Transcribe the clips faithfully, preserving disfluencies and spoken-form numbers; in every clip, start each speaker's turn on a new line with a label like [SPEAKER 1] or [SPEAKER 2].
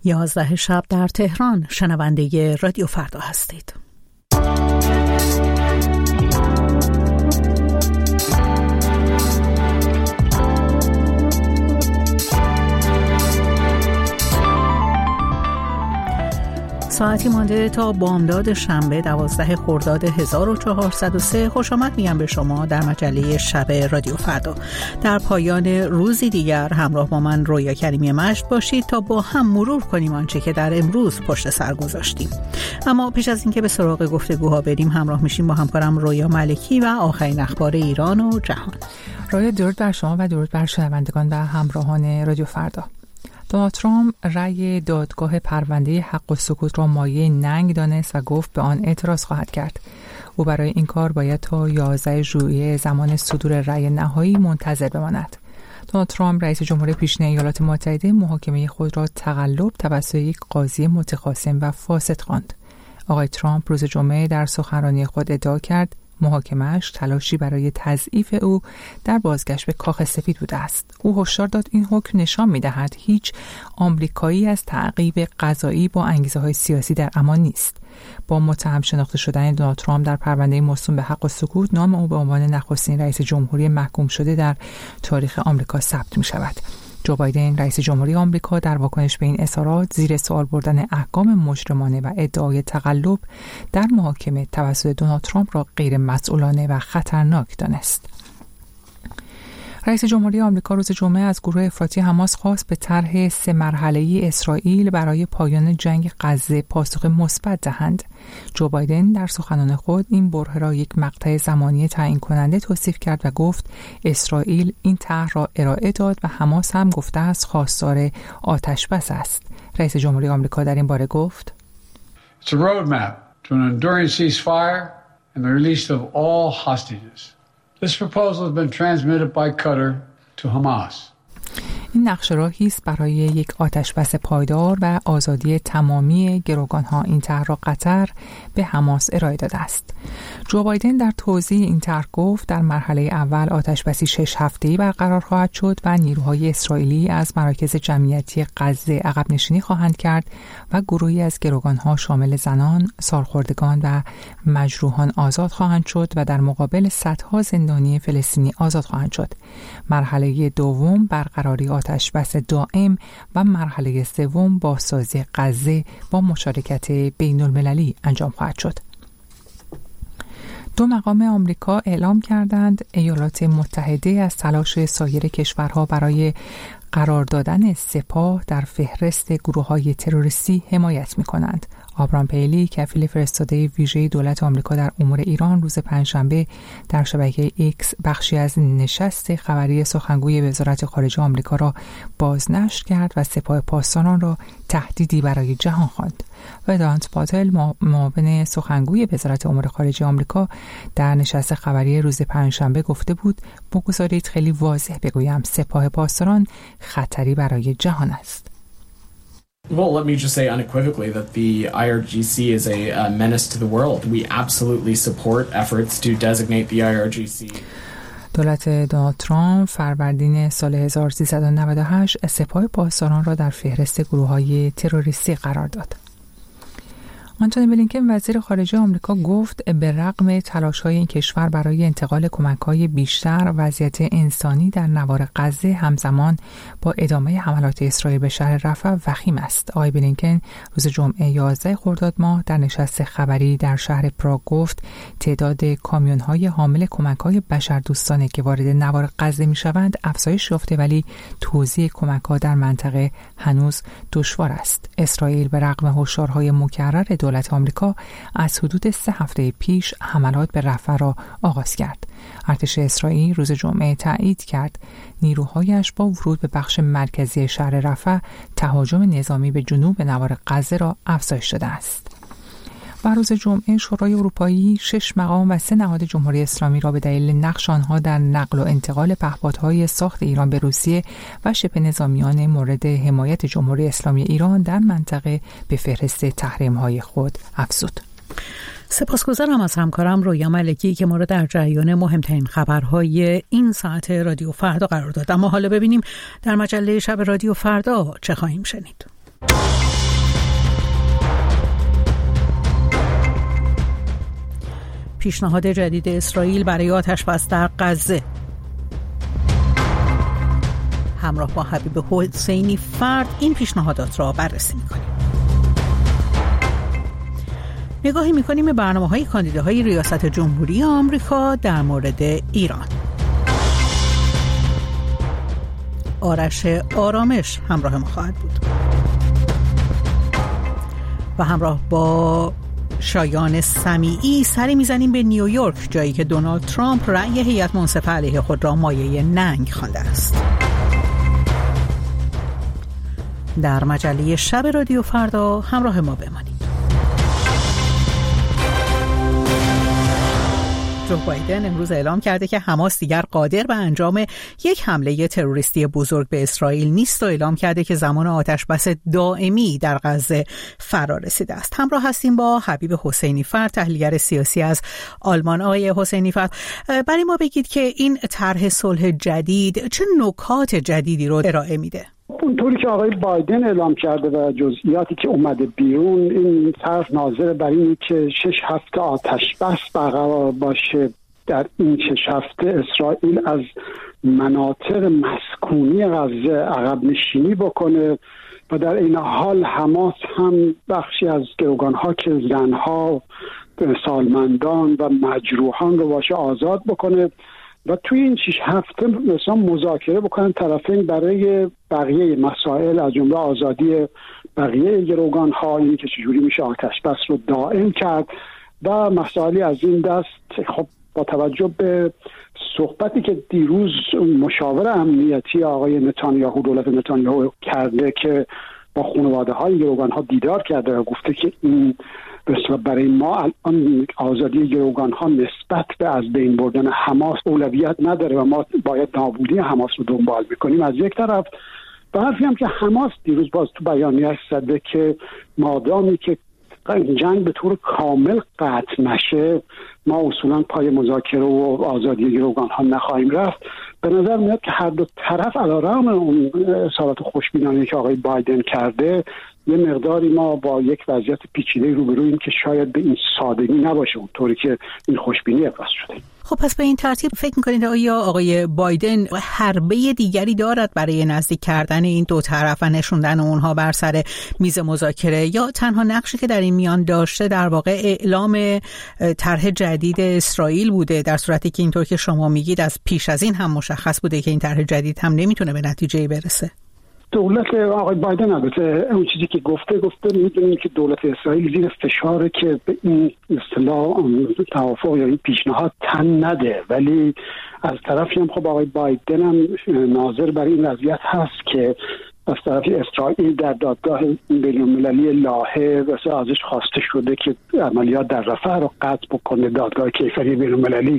[SPEAKER 1] یازده شب در تهران. شنونده رادیو فردا هستید. ساعتی مانده تا بامداد شنبه دوازده خرداد هزار و چهارصد و سه. خوش آمد میگم به شما در مجله شب رادیو فردا. در پایان روزی دیگر همراه با من رویا کریمی مجد باشید تا با هم مرور کنیم آنچه که در امروز پشت سر گذاشتیم. اما پیش از اینکه به سراغ گفتگوها بریم همراه میشیم با همکارم رویا ملکی و آخرین اخبار ایران و جهان.
[SPEAKER 2] رویا، درود بر شما و درود بر شنوندگان و همراهان رادیو فردا. دونالد ترامپ رأی دادگاه پرونده حق و سکوت را مایه ننگ دانست و گفت به آن اعتراض خواهد کرد. او برای این کار باید تا یازده ژوئیه زمان صدور رأی نهایی منتظر بماند. دونالد ترامپ رئیس جمهور پیشین ایالات متحده محاکمه خود را تقلب توسط یک قاضی متخاصم و فاسد خواند. آقای ترامپ روز جمعه در سخنرانی خود ادعا کرد محاکمه‌اش تلاشی برای تضعیف او در بازگشت به کاخ سفید بوده است. او هشدار داد این حکم نشان می‌دهد هیچ آمریکایی از تعقیب قضایی با انگیزه‌های سیاسی در امان نیست. با متهم شناخته شدن دونالد ترامپ در پرونده موسوم به حق و سکوت، نام او به عنوان نخستین رئیس جمهوری محکوم شده در تاریخ آمریکا ثبت می‌شود. جو بایدن رئیس جمهوری آمریکا در واکنش به این اظهارات زیر سوال بردن احکام مجرمانه و ادعای تقلب در محاکمه توسط دونالد ترامپ را غیر مسئولانه و خطرناک دانست. رئیس جمهوری آمریکا روز جمعه از گروه افراطی حماس خواست به طرح سه مرحله‌ای اسرائیل برای پایان جنگ غزه پاسخ مثبت دهند. جو بایدن در سخنان خود این بره را یک مقطع زمانی تعیین کننده توصیف کرد و گفت اسرائیل این طرح را ارائه داد و حماس هم گفته است خواستار آتش‌بس است. رئیس جمهوری آمریکا در این باره گفت
[SPEAKER 3] It's a roadmap to an enduring ceasefire and the release of all hostages. This proposal has been transmitted by Qatar to Hamas.
[SPEAKER 2] این نقشه راهی است برای یک آتشبس پایدار و آزادی تمامی گروگان‌ها. این طرح را قطر به حماس ارائه داده است. جو بایدن در توضیح این طرح گفت در مرحله اول آتشبسی شش هفته‌ای برقرار خواهد شد و نیروهای اسرائیلی از مراکز جمعیتی غزه عقب نشینی خواهند کرد و گروهی از گروگان‌ها شامل زنان، سالخوردگان و مجروحان آزاد خواهند شد و در مقابل صدها زندانی فلسطینی آزاد خواهند شد. مرحله دوم برقراری آتشبس دائم و مرحله سوم بازسازی غزه با مشارکت بین المللی انجام خواهد شد. دو مقام آمریکا اعلام کردند ایالات متحده از تلاش سایر کشورها برای قرار دادن سپاه در فهرست گروه‌های تروریستی حمایت می‌کنند. آبرام پیلی، کفیل فرستاده ویژه دولت آمریکا در امور ایران، روز پنجشنبه در شبکه ایکس بخشی از نشست خبری سخنگوی وزارت خارجه آمریکا را بازنشر کرد و سپاه پاسداران را تهدیدی برای جهان خواند. ودانت پاتل، معاون سخنگوی وزارت امور خارجه آمریکا، در نشست خبری روز پنجشنبه گفته بود بگذارید خیلی واضح بگویم سپاه پاسداران خطری برای جهان است.
[SPEAKER 4] Well, let me just say unequivocally that the I R G C is a uh, menace to the world. We absolutely support efforts to designate the I R G C.
[SPEAKER 2] دولت دونالد ترامپ فروردین سال هزار و سیصد و نود و هشت سپاه پاسداران را در فهرست گروه‌های تروریستی قرار داد. آنتونی بلینکن وزیر خارجه آمریکا گفت به رغم تلاش‌های این کشور برای انتقال کمک‌های بیشتر، وضعیت انسانی در نوار غزه همزمان با ادامه حملات اسرائیل به شهر رفح وخیم است. آقای بلینکن روز جمعه یازده خرداد ماه در نشست خبری در شهر پراگ گفت تعداد کامیون‌های حامل کمک‌های بشردوستانه که وارد نوار غزه می‌شوند افزایش یافته، ولی توزیع کمک‌ها در منطقه هنوز دشوار است. اسرائیل به رغم هشدارهای مکرر دولت آمریکا از حدود سه هفته پیش حملات به رفح را آغاز کرد. ارتش اسرائیل روز جمعه تایید کرد نیروهایش با ورود به بخش مرکزی شهر رفح تهاجم نظامی به جنوب نوار غزه را افزایش داده است. و روز جمعه شورای اروپایی شش مقام و سه نهاد جمهوری اسلامی را به دلیل نقش آنها در نقل و انتقال پهپادهای ساخت ایران به روسیه و شبه نظامیان مورد حمایت جمهوری اسلامی ایران در منطقه به فهرست تحریم‌های خود افزود.
[SPEAKER 1] سپاسگزارم از همکارم رویا ملکی که ما را در جریان مهمترین خبرهای این ساعت رادیو فردا قرار داد. اما حالا ببینیم در مجله شب رادیو فردا چه خواهیم شنید. پیشنهاد جدید اسرائیل برای آتش‌بس در غزه. همراه با حبیب حسینی فرد این پیشنهادات را بررسی می‌کنیم. نگاهی می‌کنیم به برنامه‌های کاندیداهای ریاست جمهوری آمریکا در مورد ایران. آرش آرامش همراه ما خواهد بود و همراه با شایان سمیعی سری میزنیم به نیویورک، جایی که دونالد ترامپ رأی هیئت منصفه علیه خود را مایه ننگ خوانده است. در مجله شب رادیو فردا همراه ما بمانید. جو بایدن امروز اعلام کرده که حماس دیگر قادر به انجام یک حمله تروریستی بزرگ به اسرائیل نیست و اعلام کرده که زمان آتش‌بس دائمی در غزه فرا رسیده است. همراه هستیم با حبیب حسینی فرد، تحلیلگر سیاسی از آلمان. آقای حسینی فرد، برای ما بگید که این طرح صلح جدید چه نکات جدیدی رو ارائه میده؟
[SPEAKER 5] اونطوری که آقای بایدن اعلام کرده و جزئیاتی که اومده بیرون، این طرح ناظر بر اینه که شش هفته آتش بس برقرار باشه در این شش هفته اسرائیل از مناطق مسکونی غزه عقب نشینی بکنه و در این حال حماس هم بخشی از گروگان‌ها که زنها، سالمندان و مجروحان رو باشه آزاد بکنه و توی این شش هفته مثلا مذاکره بکنن طرفین برای بقیه مسائل، از جمله آزادی بقیه گروگان‌ها، اینی که چجوری میشه آتش بس رو دائم کرد و مسائلی از این دست. خب با توجه به صحبتی که دیروز مشاور امنیتی آقای نتانیاهو، دولت نتانیاهو کرده که با خانواده‌های گروگان‌ها دیدار کرده و گفته که این بسیار برای ما الان آزادی گروگان‌ها نسبت به از بین بردن حماس اولویت نداره و ما باید نابودی حماس رو دنبال بکنیم از یک طرف. و حرفی هم که حماس دیروز باز تو بیانیه‌اش زده که مادامی که جنگ به طور کامل قطع نشه ما اصولا پای مذاکره و آزادی گروگان‌ها نخواهیم رفت. به نظر میاد که هر دو طرف علیرغم اون اظهارات خوشبینانه که آقای بایدن کرده، یه مقداری ما با یک وضعیت پیچیده روبرویم که شاید به این سادگی نباشه اونطوری که این خوشبینی ابراز شده.
[SPEAKER 1] خب پس به این ترتیب فکر میکنید آیا آقای بایدن حربه دیگری دارد برای نزدیک کردن این دو طرف و نشوندن اونها بر سر میز مذاکره، یا تنها نقشی که در این میان داشته در واقع اعلام طرح جدید اسرائیل بوده، در صورتی که اینطور که شما میگید از پیش از این هم مشخص بوده که این طرح جدید هم نمیتونه به نتیجه برسه؟
[SPEAKER 5] دولت آقای بایدن البته اون چیزی که گفته گفته میدونیم که دولت اسرائیل زیر فشاره که به این اصطلاح توافق یا این پیشنهاد تن نده، ولی از طرفی هم خب آقای بایدن هم ناظر برای این وضعیت هست که از طرف اسرائیل در دادگاه بین‌المللی لاهه واسه ازش خواسته شده که عملیات در رفح رو قطع بکنه. دادگاه کیفری بین‌المللی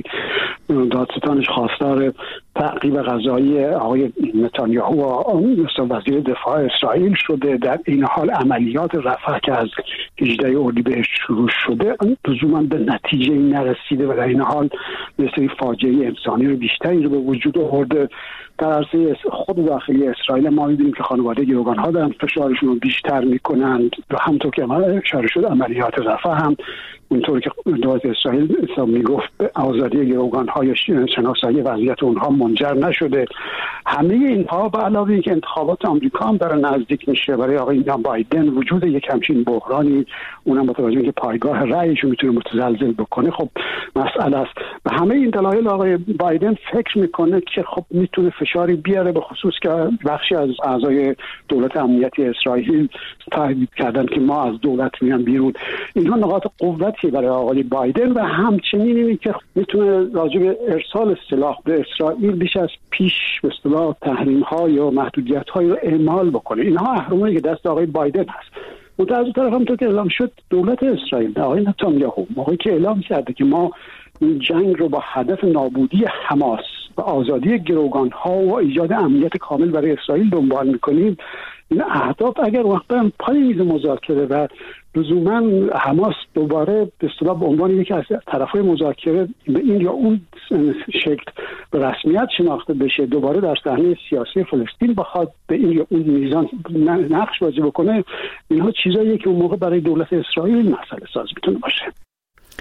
[SPEAKER 5] دادستانش خواستار تعقیب قضایی آقای نتانیاهو و وزیر دفاع اسرائیل شده. در این حال عملیات رفح که از هجدهم اردیبهشت شروع شده لزوما به نتیجه نرسیده و در این حال یه سری فاجعه انسانی رو بیشتری رو به وجود آورده. در عرصه خود داخلی اسرائیل ما می‌بینیم که خانواده گروگان‌ها دارن فشارشون رو بیشتر می‌کنند و همونطور که اشاره شد عملیات رفح هم اونطور که دولت اسرائیل میگفت آزادی گروگان‌ها یا شناسایی وضعیت اونها منجر نشده. همه اینها به علاوه اینکه انتخابات آمریکا هم داره نزدیک میشه، برای آقای بایدن وجود یک همچین بحرانی، اونم با توجه اینکه پایگاه رأیش میتونه متزلزل بکنه، خب مسئله است. به همه این دلایل آقای بایدن فکر میکنه که خب میتونه فشاری بیاره، به خصوص که بخشی از اعضای دولت امنیتی اسرائیل تهدید کردن که ما از دولت میان بیرون. اینها نقاط قوتی برای آقای بایدن و همچنین اینه که میتونه راجع به ارسال سلاح به اسرائیل بیش از پیش به اصطلاح تحریم‌ها یا محدودیت‌های رو اعمال بکنه. اینها اهرمایی که دست آقای بایدن هست. و از اون طرف هم تو که اعلام شد دولت اسرائیل، آقای نتانیاهو موقعی که اعلام کرده که ما این جنگ رو با هدف نابودی حماس و آزادی گروگان‌ها و ایجاد امنیت کامل برای اسرائیل دنبال می‌کنیم، این اهداف اگر وقتا پای میز مذاکره و لزوما حماس دوباره به اصطلاح به عنوان یکی از طرفای مذاکره به این یا اون شکل به رسمیت شناخته بشه، دوباره در صحنه سیاسی فلسطین بخواد به این یا اون میزان نقش بازی بکنه، اینها چیزاییه که اون موقع برای دولت اسرائیل مسئله ساز میتونه باشه.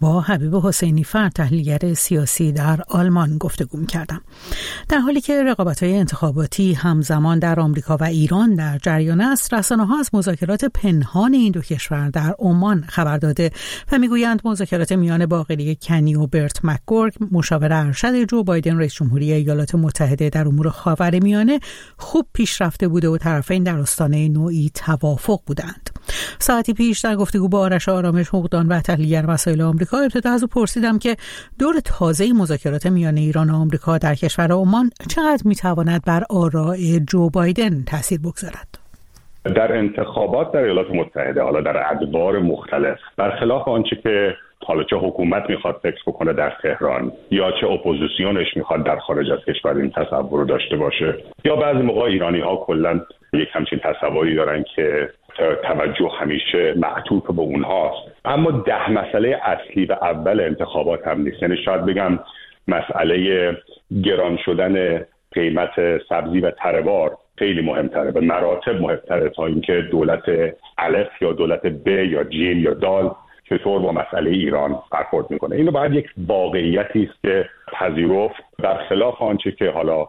[SPEAKER 1] با حبیب حسینی فر، تحلیلگر سیاسی در آلمان گفتگو کردم. در حالی که رقابت‌های انتخاباتی همزمان در آمریکا و ایران در جریان است، رسانه‌ها از مذاکرات پنهان این دو کشور در عمان خبر داده و میگویند مذاکرات میان باقری کنی و برت مکگورک، مشاور ارشد جو بایدن رئیس جمهوری ایالات متحده در امور خاورمیانه، خوب پیش رفته بوده و طرفین در آستانه نوعی توافق بودند. ساعتی پیش در گفتگو با آرش آرامش، حقوقدان و تحلیلگر مسائل آمریکا، ابتدا از او پرسیدم که دور تازه مذاکرات میان ایران و آمریکا در کشور عمان چقدر میتواند بر آراء جو بایدن تاثیر بگذارد.
[SPEAKER 6] در انتخابات در ایالات متحده، حالا در ادوار مختلف، برخلاف آنچه که حالا چه حکومت میخواد فکر بکنه در تهران یا چه اپوزیسیونش میخواد در خارج از کشور این تصور رو داشته باشه، یا بعضی موقع ایرانی ها کلا یک همچین تصوری دارن که توجه همیشه معطوف به اونهاست، اما ده مسئله اصلی و اول انتخابات هم نیست. یعنی شاید بگم مسئله گران شدن قیمت سبزی و تره‌بار خیلی مهمتره، به مراتب مهمتره تا اینکه دولت الف یا دولت ب یا جیم یا دال چطور با مسئله ایران برخورد میکنه. اینو باید یک واقعیتی است که پذیرفت، برخلاف آنچه که حالا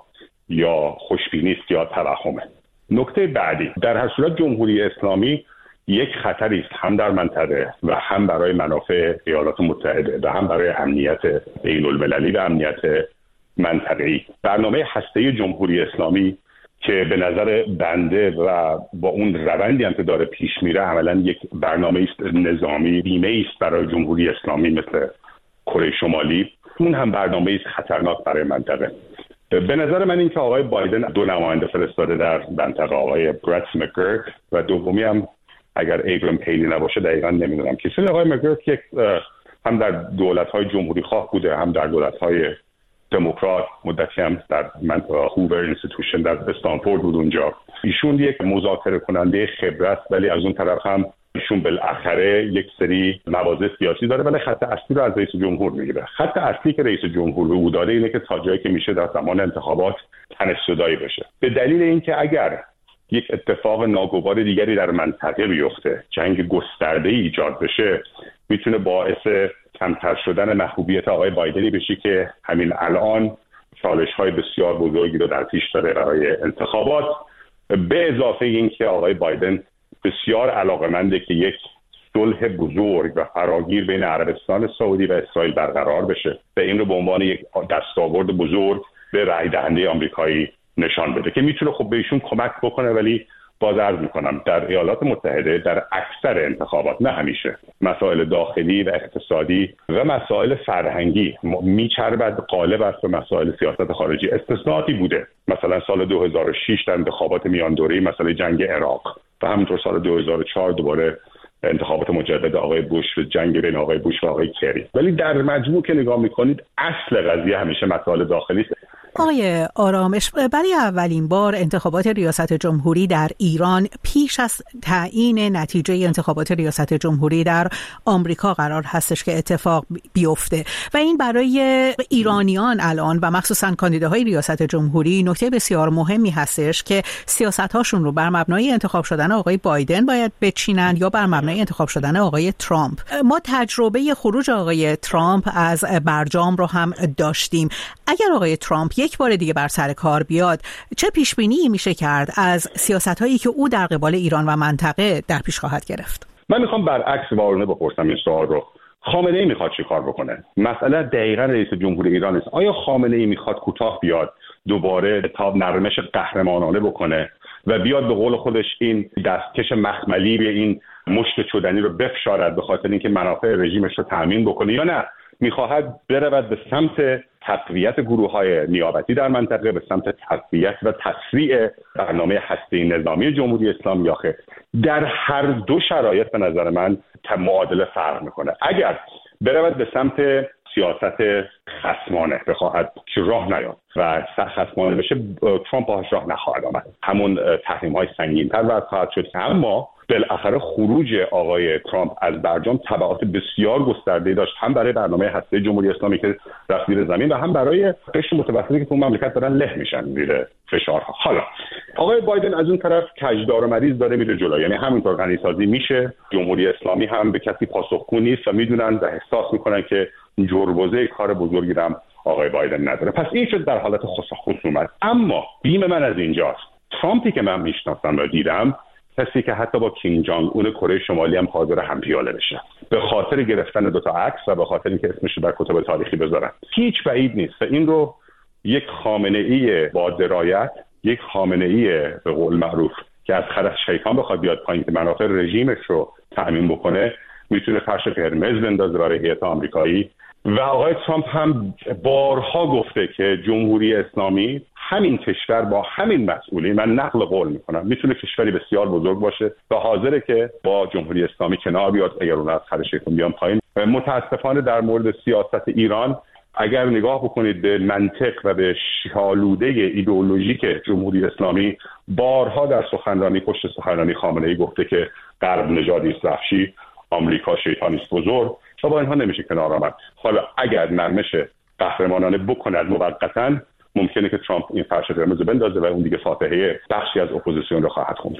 [SPEAKER 6] یا خوشبینی است یا توهمه. نکته بعدی، در هر صورت جمهوری اسلامی یک خطری است هم در منطقه و هم برای منافع ایالات متحده و هم برای امنیت بین المللی و امنیت منطقه‌ای. برنامه هسته‌ای جمهوری اسلامی که به نظر بنده و با اون روندی هم که داره پیش میره عملاً یک برنامه است نظامی، بیمه است برای جمهوری اسلامی مثل کره شمالی، اون هم برنامه است خطرناک برای منطقه. به نظر من این که آقای بایدن دو نماینده فرستاده در منطقه، آقای برت مکگورک و دومی هم اگر ایگرام پیلی نباشه دقیقاً نمیدونم کسی. آقای مکگورک یک هم در دولت‌های جمهوری خواه بوده، هم در دولت‌های دموکرات، مدتی هم در منطقه هوور اینستیتوشن در استانفورد بود اونجا. ایشون یک مذاکره کننده خبرت، ولی از اون طرف هم ایشون بالاخره یک سری مواضع سیاسی داره، ولی خط اصلی رو از رئیس جمهور میگیره. خط اصلی که رئیس جمهور به او داره اینه که تا جایی که میشه در زمان انتخابات تنش زدایی بشه، به دلیل اینکه اگر یک اتفاق ناگوار دیگری در منطقه بیفته، جنگ گسترده‌ای ایجاد بشه، میتونه باعث کمتر شدن محبوبیت آقای بایدنی بشه که همین الان چالش‌های بسیار بزرگی رو در پیش داره برای انتخابات. به اضافه اینکه آقای بایدن بسیار علاقه‌منده که یک صلح بزرگ و فراگیر بین عربستان سعودی و اسرائیل برقرار بشه و این رو به عنوان یک دستاورد بزرگ به رای دهنده آمریکایی نشان بده که میتونه خب به ایشون کمک بکنه. ولی باز عرض میکنم در ایالات متحده در اکثر انتخابات، نه همیشه، مسائل داخلی و اقتصادی و مسائل فرهنگی میچربد غالب است به مسائل سیاست خارجی. استثناءاتی بوده، مثلا سال دو هزار و شش در انتخابات میان دوره‌ای مسئله جنگ عراق و همینطور سال دو هزار و چهار دوباره انتخابات مجدد آقای بوش و جنگ بین آقای بوش و آقای کری. ولی در مجموع که نگاه میکنید اصل قضیه همیشه مسائل داخلی است.
[SPEAKER 1] آقای آرامش، برای اولین بار انتخابات ریاست جمهوری در ایران پیش از تعیین نتیجه انتخابات ریاست جمهوری در آمریکا قرار هستش که اتفاق بیفته و این برای ایرانیان الان و مخصوصا کاندیداهای ریاست جمهوری نکته بسیار مهمی هستش که سیاست‌هاشون رو بر مبنای انتخاب شدن آقای بایدن باید بچینن یا بر مبنای انتخاب شدن آقای ترامپ. ما تجربه خروج آقای ترامپ از برجام رو هم داشتیم. اگر آقای ترامپ یک بار دیگه بر سر کار بیاد، چه پیش بینی میشه کرد از سیاست‌هایی که او در قبال ایران و منطقه در پیش خواهد گرفت؟
[SPEAKER 6] من میخوام برعکس وارونه بپرسم این سوال رو. خامنه‌ای میخواد چی کار بکنه؟ مسئله دقیقاً رئیس جمهور ایران است. آیا خامنه‌ای میخواد کوتاه بیاد، دوباره تا نرمش قهرمانانه بکنه و بیاد به قول خودش این دستکش مخملی به این مشت چدنی رو بفشارد به خاطر اینکه منافع رژیمش رو تامین بکنه، یا نه میخواهد برود به سمت تقویت گروه‌های نیابتی در منطقه، به سمت تقویت و تسریع برنامه هسته‌ای نظامی جمهوری اسلامی؟ یا خیر، در هر دو شرایط به نظر من معادله فرق میکنه. اگر برود به سمت سیاست خصمانه بخواهد که راه نیاد و خصمانه بشه، ترامپ باهاش راه نخواهد آمد. همون تحریم‌های سنگین‌تر وضع خواهد شد. اما بالاخره خروج آقای ترامپ از برجام تبعات بسیار گسترده‌ای داشت، هم برای برنامه هسته جمهوری اسلامی که رفت زیر زمین و هم برای قشر متوسطی که تو مملکت دارن له میشن زیر فشارها. حالا آقای بایدن از اون طرف کجدار و مریض داره میره جلو، یعنی همینطور غنیسازی میشه. جمهوری اسلامی هم به کسی پاسخگو نیست و میدونن و احساس میکنن که جربوزه کار بزرگی هم آقای بایدن نداره. پس این شد در حالت خصومت. اما بیم من از اینجاست، ترامپی که من میشناسم و دیدم کسی که حتی با کیم جانگ اون کره شمالی هم حاضر هم پیاله بشه به خاطر گرفتن دوتا عکس و به خاطر اینکه اسمش در کتب تاریخی بذارن. هیچ بعید نیست و این رو یک خامنه‌ای با درایت، یک خامنه‌ای به قول معروف که از خرس شیطان بخواد بیاد پایین که منافع رژیمش رو تأمین بکنه، میتونه فرش قرمز بندازه برای هیئت آمریکایی. و آقای ترامپ هم بارها گفته که جمهوری اسلامی همین کشور با همین مسئولی، من نقل قول میکنم، میتونه کشوری بسیار بزرگ باشه و حاضره که با جمهوری اسلامی کنار بیاد اگر اون از خرششون بیان پایین. متاسفانه در مورد سیاست ایران اگر نگاه بکنید به منطق و به شالوده ایدئولوژیک جمهوری اسلامی، بارها در سخنرانی پشت سخنرانی خامنه‌ای گفته که غرب نژادی است وحشی، آمریکا شیطانی است بزرگ و با اینها نمیشه کنار آمد. حالا اگر نرمش قهرمانانه بکند موقتا، ممکنه که ترامپ این فرش قرمز بندازه و اون دیگه فاتحه بخشی از اپوزیسیون رو خواهد خوند.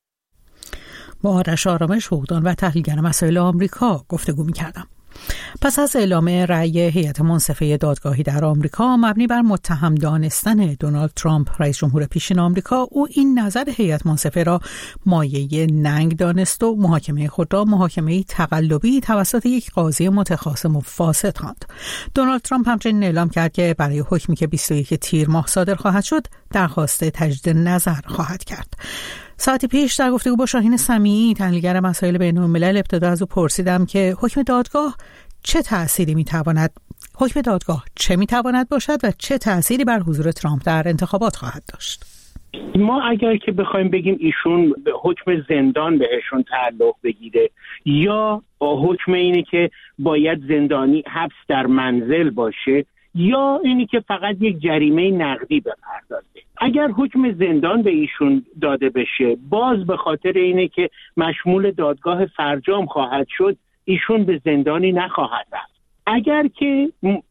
[SPEAKER 1] با آرش آرامش، حقوقدان و تحلیلگر مسائل آمریکا گفتگو می‌کردم. پس از اعلام رأی هیئت منصفه دادگاهی در آمریکا مبنی بر متهم دانستن دونالد ترامپ رئیس جمهور پیشین آمریکا، او این نظر هیئت منصفه را مایه ننگ دانست و محاکمه خود را محاکمه تقلبی توسط یک قاضی متخاصم و فاسد خواند. دونالد ترامپ همچنین اعلام کرد که برای حکمی که بیست و یک تیر ماه صادر خواهد شد درخواست تجدید نظر خواهد کرد. ساعتی پیش در گفتگو با شاهین سمیعی، تحلیلگر مسائل بین‌الملل، ابتدا از او پرسیدم که حکم دادگاه چه تأثیری میتواند حکم دادگاه چه میتواند باشد و چه تأثیری بر حضور ترامپ در انتخابات خواهد داشت.
[SPEAKER 7] ما اگر که بخوایم بگیم ایشون به حکم زندان بهشون تعلق بگیره یا حکم اینه که باید زندانی حبس در منزل باشه یا اینی که فقط یک جریمه نقدی بپردازه. اگر حکم زندان به ایشون داده بشه، باز به خاطر اینه که مشمول دادگاه فرجام خواهد شد، ایشون به زندانی نخواهد رفت. اگر که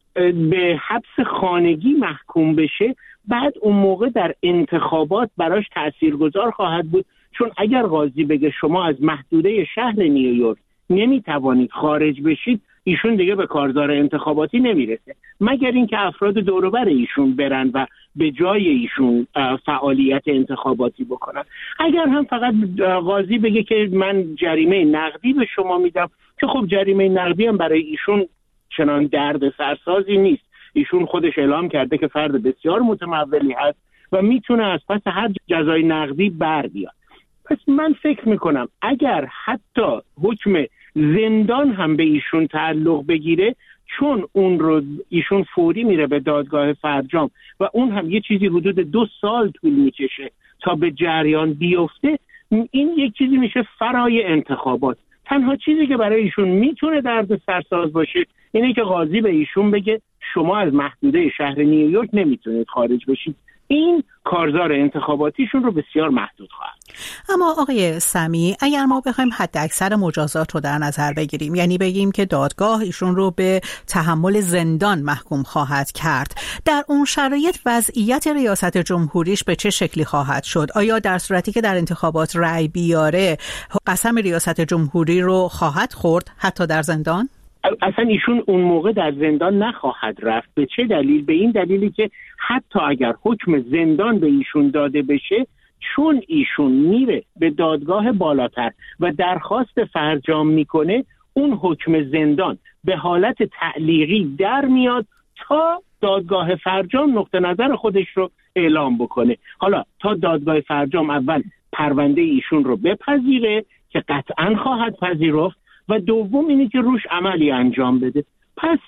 [SPEAKER 7] به حبس خانگی محکوم بشه، بعد اون موقع در انتخابات براش تاثیرگذار خواهد بود، چون اگر قاضی بگه شما از محدوده شهر نیویورک نمیتوانید خارج بشید، ایشون دیگه به کارزار انتخاباتی نمیرسه، مگر اینکه افراد دور و بر ایشون برن و به جای ایشون فعالیت انتخاباتی بکنن. اگر هم فقط قاضی بگه که من جریمه نقدی به شما میدم، که خب جریمه نقدی هم برای ایشون چنان درد سرسازی نیست. ایشون خودش اعلام کرده که فرد بسیار متمولی هست و میتونه از پس هر جزای نقدی بر بیاد. پس من فکر میکنم اگر حتی حکم زندان هم به ایشون تعلق بگیره، چون اون رو ایشون فوری میره به دادگاه فرجام و اون هم یه چیزی حدود دو سال طول میکشه تا به جریان بیفته، این یک چیزی میشه فرای انتخابات. تنها چیزی که برای ایشون میتونه درد سرساز باشه اینه که قاضی به ایشون بگه شما از محدوده شهر نیویورک نمیتونید خارج بشید. این کارزار انتخاباتیشون رو بسیار محدود خواهد.
[SPEAKER 1] اما آقای سمیعی، اگر ما بخوایم حد اکثر مجازات رو در نظر بگیریم، یعنی بگیم که دادگاه ایشون رو به تحمل زندان محکوم خواهد کرد، در اون شرایط وضعیت ریاست جمهوریش به چه شکلی خواهد شد؟ آیا در صورتی که در انتخابات رأی بیاره قسم ریاست جمهوری رو خواهد خورد حتی در زندان؟
[SPEAKER 7] اصلا ایشون اون موقع در زندان نخواهد رفت. به چه دلیل؟ به این دلیلی که حتی اگر حکم زندان به ایشون داده بشه، چون ایشون میره به دادگاه بالاتر و درخواست فرجام میکنه، اون حکم زندان به حالت تعلیقی در میاد تا دادگاه فرجام نقطه نظر خودش رو اعلام بکنه. حالا تا دادگاه فرجام اول پرونده ایشون رو بپذیره که قطعاً خواهد پذیرفت و دوم اینه که روش عملی انجام بده. پس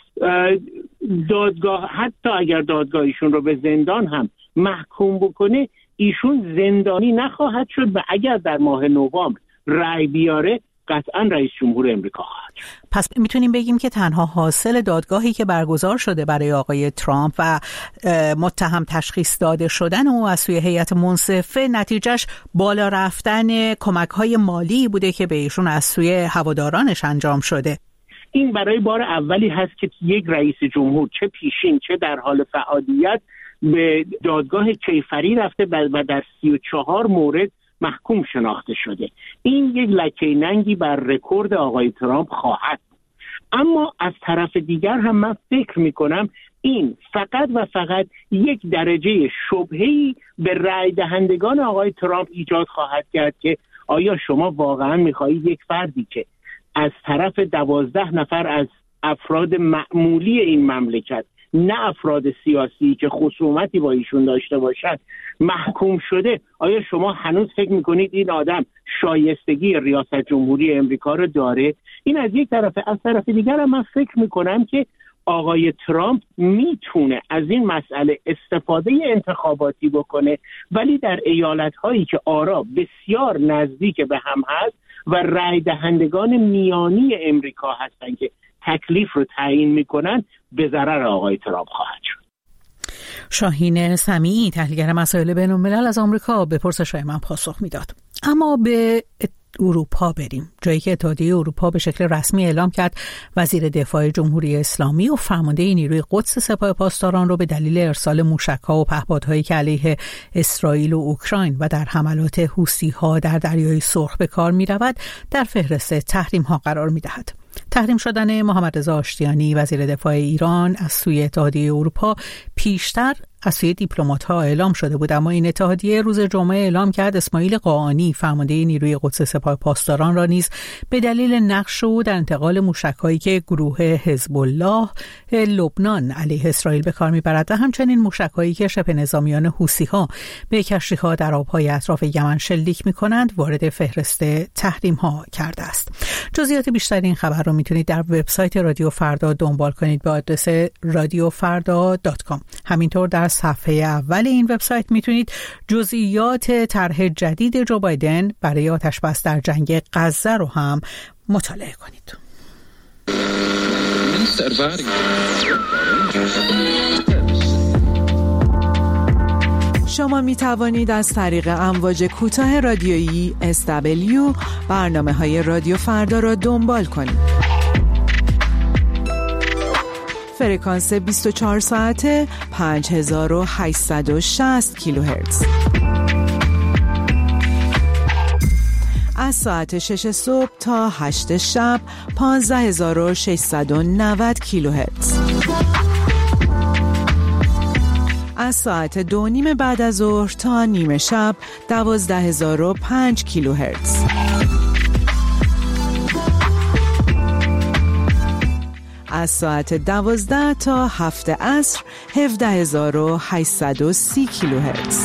[SPEAKER 7] دادگاه حتی اگر دادگاه ایشون رو به زندان هم محکوم بکنه، ایشون زندانی نخواهد شد و اگر در ماه نوامبر رأی بیاره، قطعا رئیس جمهور امریکا خواهد شد.
[SPEAKER 1] پس میتونیم بگیم که تنها حاصل دادگاهی که برگزار شده برای آقای ترامپ و متهم تشخیص داده شدن او از سوی هیئت منصفه نتیجهش بالا رفتن کمک‌های مالی بوده که به ایشون از سوی هوادارانش انجام شده.
[SPEAKER 7] این برای بار اولی هست که یک رئیس جمهور چه پیشین چه در حال فعالیت به دادگاه کیفری رفته و در سی و چهار مورد محکوم شناخته شده. این یک لکه ننگی بر رکورد آقای ترامپ خواهد بود. اما از طرف دیگر هم من فکر میکنم این فقط و فقط یک درجه شبهه‌ای به رأی دهندگان آقای ترامپ ایجاد خواهد کرد که آیا شما واقعا میخواهید یک فردی که از طرف دوازده نفر از افراد معمولی این مملکت، نه افراد سیاسی که خصومتی با ایشون داشته باشد، محکوم شده، آیا شما هنوز فکر میکنید این آدم شایستگی ریاست جمهوری امریکا رو داره؟ این از یک طرف. از طرف دیگر هم من فکر میکنم که آقای ترامپ میتونه از این مسئله استفاده انتخاباتی بکنه، ولی در ایالت‌هایی که آرا بسیار نزدیک به هم هست و رای دهندگان میانی امریکا هستن که تکلیف رو تعیین میکنن، به ضرر آقای ترامپ خواهد شد.
[SPEAKER 1] شاهین سمیعی، تحلیلگر مسائل بین الملل از آمریکا، به پرسش‌های من پاسخ میداد. اما به اروپا بریم، جایی که اتحادیه اروپا به شکل رسمی اعلام کرد وزیر دفاع جمهوری اسلامی و فرمانده نیروی قدس سپاه پاسداران رو به دلیل ارسال موشک‌ها و پهپادهایی که علیه اسرائیل و اوکراین و در حملات حوثی‌ها در دریای سرخ به کار می‌رود در فهرست تحریم‌ها قرار می‌دهد. تحریم شدن محمد رضا آشتیانی وزیر دفاع ایران از سوی اتحادیه اروپا پیشتر از سوی دیپلمات‌ها اعلام شده بود، اما این اتحادیه روز جمعه اعلام کرد اسماعیل قاآنی فرمانده نیروی قدس سپاه پاسداران را نیز به دلیل نقش او در انتقال موشک‌هایی که گروه حزب الله لبنان علیه اسرائیل به کار می‌برد و همچنین موشک‌هایی که شبه نظامیان حوثی‌ها به کشتی‌ها در آب‌های اطراف یمن شلیک می‌کنند وارد فهرست تحریم‌ها کرده است. جزئیات بیشتر این خبر رو می‌تونید در وبسایت رادیو فردا دنبال کنید با آدرس رادیو فردا دات کام. همینطور در صفحه اول این وبسایت میتونید جزئیات طرح جدید جو بایدن برای آتش‌بس در جنگ غزه رو هم مطالعه کنید.
[SPEAKER 8] شما می توانید از طریق امواج کوتاه رادیویی اس دبلیو برنامه‌های رادیو فردا را دنبال کنید. فرکانس بیست و چهار ساعته پنج هزار و هشتصد و شصت کیلوهرتز. از ساعت شش صبح تا هشت شب پانزده هزار و ششصد و نود کیلوهرتز. از ساعت دو نیم بعد از ظهر تا نیمه شب دوازده هزار و پنج کیلوهرتز. از ساعت دوازده تا هفت عصر هفده هزار و هشتصد و سی کیلوهرتز.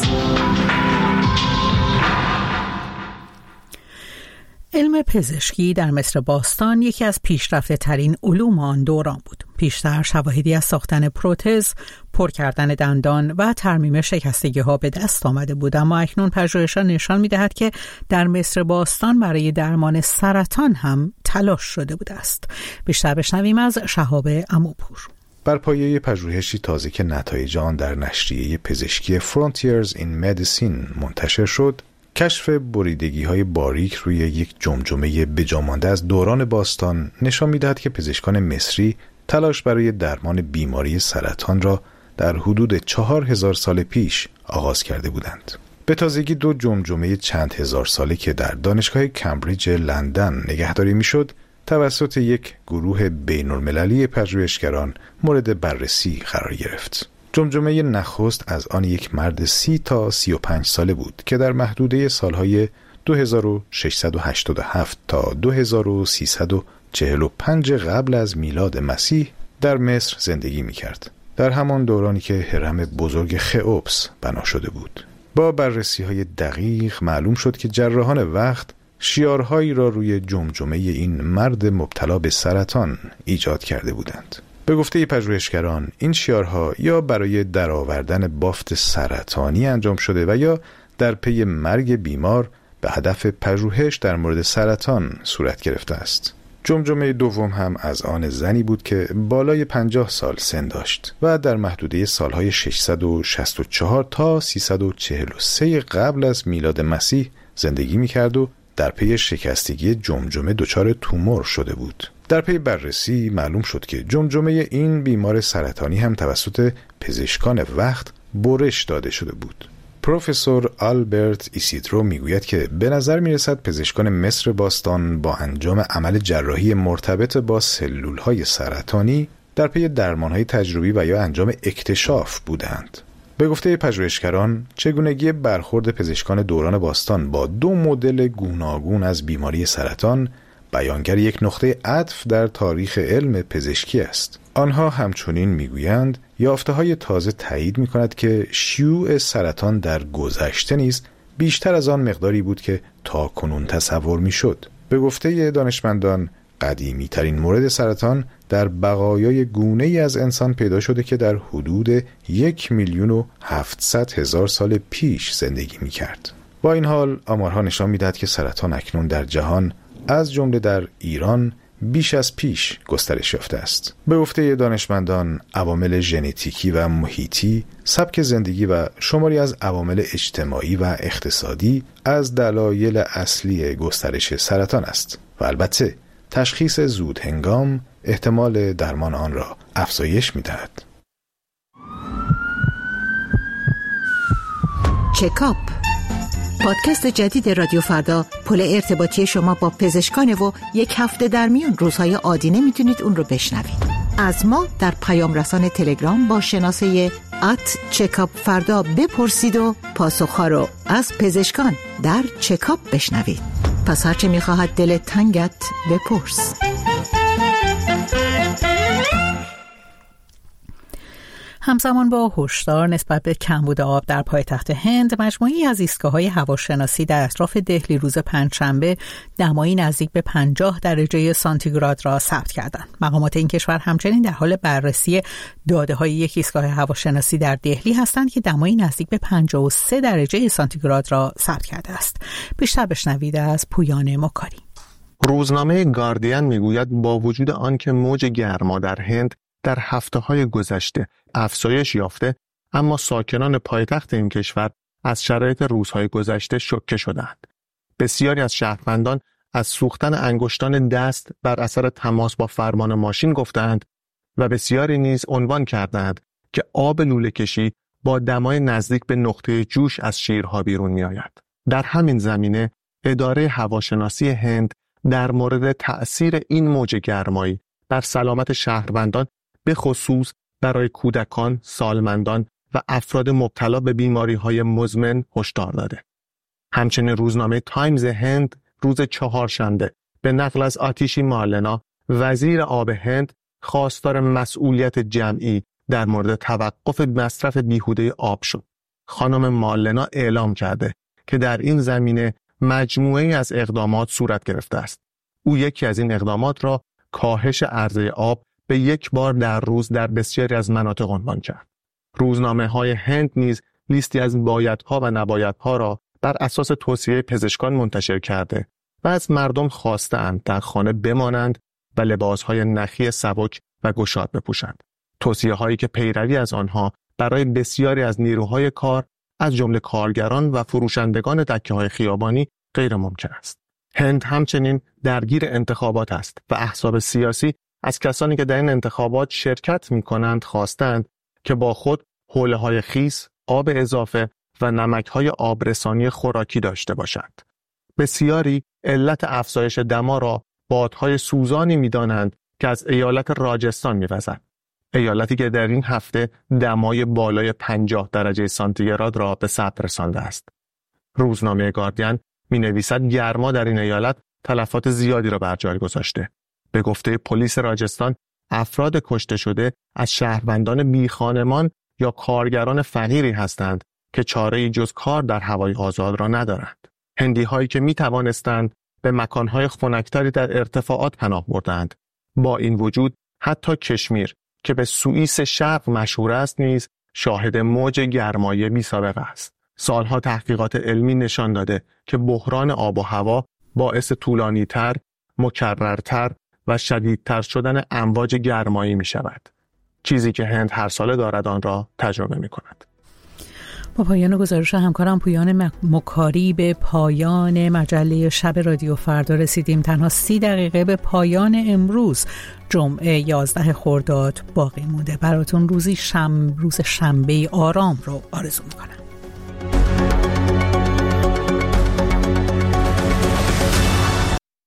[SPEAKER 1] علم پزشکی در مصر باستان یکی از پیشرفته ترین علوم آن دوران بود. پیشتر شواهدی از ساختن پروتز، پر کردن دندان و ترمیم شکستگی ها به دست آمده بود، اما اکنون پژوهش‌ها نشان می‌دهد که در مصر باستان برای درمان سرطان هم تلاش شده بوده است. بیشتر بشنویم از شهاب عموپور.
[SPEAKER 9] بر پایه پژوهشی تازه که نتایج آن در نشریه پزشکی Frontiers in Medicine منتشر شد، کشف بریدگی‌های باریک روی یک جمجمه بجامانده از دوران باستان نشان می‌دهد که پزشکان مصری تلاش برای درمان بیماری سرطان را در حدود چهار هزار سال پیش آغاز کرده بودند. به تازگی دو جمجمه چند هزار ساله که در دانشگاه کمبریج لندن نگهداری می‌شد، توسط یک گروه بین‌المللی پژوهشگران مورد بررسی قرار گرفت. جمجمه نخست از آن یک مرد سی تا سی و پنج ساله بود که در محدوده سالهای دو هزار و ششصد و هشتاد و هفت تا دو هزار و سیصد و چهل و پنج قبل از میلاد مسیح در مصر زندگی می‌کرد، در همان دورانی که هرم بزرگ خئوپس بنا شده بود. با بررسی‌های دقیق معلوم شد که جراحان وقت شیارهایی را روی جمجمه این مرد مبتلا به سرطان ایجاد کرده بودند. به گفته پژوهشگران این شیارها یا برای درآوردن بافت سرطانی انجام شده و یا در پی مرگ بیمار به هدف پژوهش در مورد سرطان صورت گرفته است. جمجمه دوم هم از آن زنی بود که بالای پنجاه سال سن داشت و در محدوده سالهای ششصد و شصت و چهار تا سیصد و چهل و سه قبل از میلاد مسیح زندگی می‌کرد و در پی شکستگی جمجمه دچار تومور شده بود. در پی بررسی معلوم شد که جمجمه این بیمار سرطانی هم توسط پزشکان وقت برش داده شده بود. پروفسور آلبرت ایسیدرو میگوید که به نظر میرسد پزشکان مصر باستان با انجام عمل جراحی مرتبط با سلولهای سرطانی در پی درمانهای تجربی و یا انجام اکتشاف بودند. به گفته پژوهشگران، چگونگی برخورد پزشکان دوران باستان با دو مدل گوناگون از بیماری سرطان بیانگر یک نقطه عطف در تاریخ علم پزشکی است. آنها همچنین میگویند یافته‌های تازه تایید می‌کند که شیوع سرطان در گذشته نیز بیشتر از آن مقداری بود که تا کنون تصور می‌شد. به گفته دانشمندان، قدیمی ترین مورد سرطان در بقایای گونه‌ای از انسان پیدا شده که در حدود یک میلیون و هفتصد هزار سال پیش زندگی می‌کرد. با این حال آمارها نشان می‌دهد که سرطان اکنون در جهان از جمله در ایران بیش از پیش گسترش یافته است. به گفته دانشمندان، عوامل ژنتیکی و محیطی، سبک زندگی و شماری از عوامل اجتماعی و اقتصادی از دلایل اصلی گسترش سرطان است و البته تشخیص زود هنگام احتمال درمان آن را افزایش می‌دهد.
[SPEAKER 10] چکاپ، پادکست جدید رادیو فردا، پل ارتباطی شما با پزشکان و یک هفته در میون روزهای عادی نمیتونید اون رو بشنوید. از ما در پیام رسان تلگرام با شناسه ات چکاپ فردا بپرسید و پاسخها رو از پزشکان در چکاپ بشنوید. پس هرچه میخواهد دل تنگت بپرس.
[SPEAKER 1] همزمان با هشدار نسبت به کمبود آب در پایتخت هند، مجموعی از ایستگاه‌های هواشناسی در اطراف دهلی روز پنجشنبه دمایی نزدیک به پنجاه درجه سانتیگراد را ثبت کردند. مقامات این کشور همچنین در حال بررسی داده‌های یک ایستگاه هواشناسی در دهلی هستند که دمایی نزدیک به پنجاه و سه درجه سانتیگراد را ثبت کرده است. بیشتر بشنوید از پویان مکاری.
[SPEAKER 11] روزنامه گاردین میگوید با وجود آنکه موج گرما در هند در هفته‌های گذشته افزایش یافته، اما ساکنان پایتخت این کشور از شرایط روزهای گذشته شوکه شدند. بسیاری از شهروندان از سوختن انگشتان دست بر اثر تماس با فرمان ماشین گفتند و بسیاری نیز عنوان کردند که آب لوله کشی با دمای نزدیک به نقطه جوش از شیرها بیرون می آید. در همین زمینه اداره هواشناسی هند در مورد تأثیر این موج گرمایی بر سلامت شهروندان به خصوص برای کودکان، سالمندان و افراد مبتلا به بیماری‌های مزمن هشدار داده. همچنین روزنامه تایمز هند روز چهارشنبه به نقل از آتیشی مالنا، وزیر آب هند، خواستار مسئولیت جمعی در مورد توقف مصرف بیهوده آب شد. خانم مالنا اعلام کرده که در این زمینه مجموعه‌ای از اقدامات صورت گرفته است. او یکی از این اقدامات را کاهش عرضه آب به یک بار در روز در بسیاری از مناطق عنوان کرد. روزنامه‌های هند نیز لیستی از بایدها و نبایدها را بر اساس توصیه پزشکان منتشر کرده و از مردم خواسته‌اند در خانه بمانند و لباس‌های نخی سبک و گشاد بپوشند. توصیه‌هایی که پیروی از آنها برای بسیاری از نیروهای کار از جمله کارگران و فروشندگان دکه‌های خیابانی غیر ممکن است. هند همچنین درگیر انتخابات است و احزاب سیاسی از کسانی که در این انتخابات شرکت می‌کنند خواستند که با خود حوله‌های خیس، آب اضافه و نمک‌های آبرسانی خوراکی داشته باشند. بسیاری علت افزایش دما را بادهای سوزانی می‌دانند که از ایالت راجستان می‌وزد. ایالتی که در این هفته دمای بالای پنجاه درجه سانتیگراد را به ثبت رسانده است. روزنامه گاردین می‌نویسد گرما در این ایالت تلفات زیادی را بر جای گذاشته. به گفته پلیس راجستان، افراد کشته شده از شهروندان بیخانمان یا کارگران فقیری هستند که چاره‌ای جز کار در هوای آزاد را ندارند. هندی هایی که می توانستند به مکانهای خنک‌تری در ارتفاعات پناه بردند. با این وجود حتی کشمیر که به سوئیس شرق مشهور است نیز شاهد موج گرمای بی‌سابقه است. سالها تحقیقات علمی نشان داده که بحران آب و هوا باعث طولانی‌تر، مکررتر و شدیدتر شدن امواج گرمایی می شود. چیزی که هند هر ساله دارد آن را تجربه می کند.
[SPEAKER 1] با پایان گزارش همکارم پویان مکاری به پایان مجله شب رادیو فردا رسیدیم. تنها سی دقیقه به پایان امروز جمعه یازده خرداد باقی مونده. براتون روزی شم روز شنبه آرام رو آرزو میکنم.